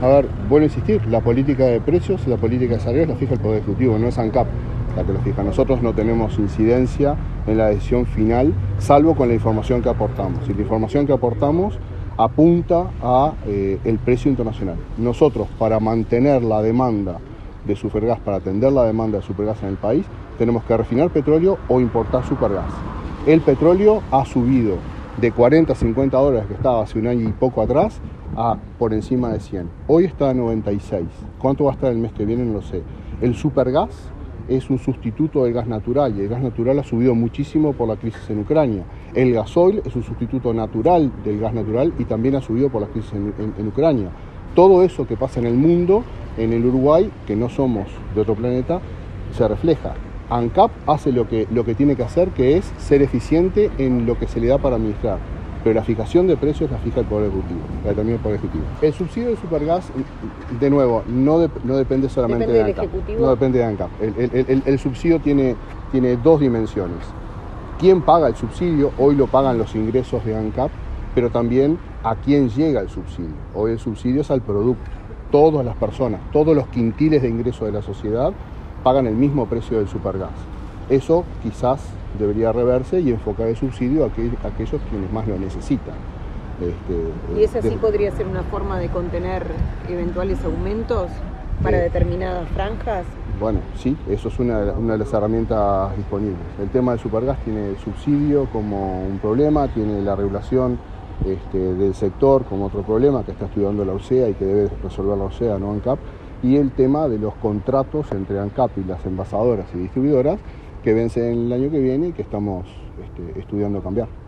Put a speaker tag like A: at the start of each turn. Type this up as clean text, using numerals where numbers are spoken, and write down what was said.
A: A ver, vuelvo a insistir, la política de precios, la política de salarios la fija el Poder Ejecutivo, no es ANCAP la que lo fija. Nosotros no tenemos incidencia en la decisión final, salvo con la información que aportamos. Y la información que aportamos apunta a el precio internacional. Nosotros, para mantener la demanda de Supergas, para atender la demanda de Supergas en el país, tenemos que refinar petróleo o importar Supergas. El petróleo ha subido de 40 a 50 dólares que estaba hace un año y poco atrás a por encima de 100. Hoy está a 96. ¿Cuánto va a estar el mes que viene? No lo sé. El Supergas es un sustituto del gas natural y el gas natural ha subido muchísimo por la crisis en Ucrania. El gasoil es un sustituto natural del gas natural y también ha subido por la crisis en Ucrania. Todo eso que pasa en el mundo, en el Uruguay, que no somos de otro planeta, se refleja. ANCAP hace lo que tiene que hacer, que es ser eficiente en lo que se le da para administrar. Pero la fijación de precios la fija el Poder Ejecutivo, la determina el Poder Ejecutivo. El subsidio de Supergas, de nuevo, no depende solamente de ANCAP. No depende de ANCAP. El subsidio tiene dos dimensiones. ¿Quién paga el subsidio? Hoy lo pagan los ingresos de ANCAP, pero también a quién llega el subsidio. Hoy el subsidio es al producto. Todas las personas, todos los quintiles de ingreso de la sociedad pagan el mismo precio del Supergas. Eso quizás debería reverse y enfocar el subsidio a aquellos quienes más lo necesitan.
B: ¿Y esa sí podría ser una forma de contener eventuales aumentos para determinadas franjas?
A: Bueno, sí, eso es una de las herramientas disponibles. El tema del Supergas tiene el subsidio como un problema, tiene la regulación del sector como otro problema que está estudiando la OCEA y que debe resolver la OCEA, no ANCAP, y el tema de los contratos entre ANCAP y las envasadoras y distribuidoras que vencen el año que viene y que estamos estudiando cambiar.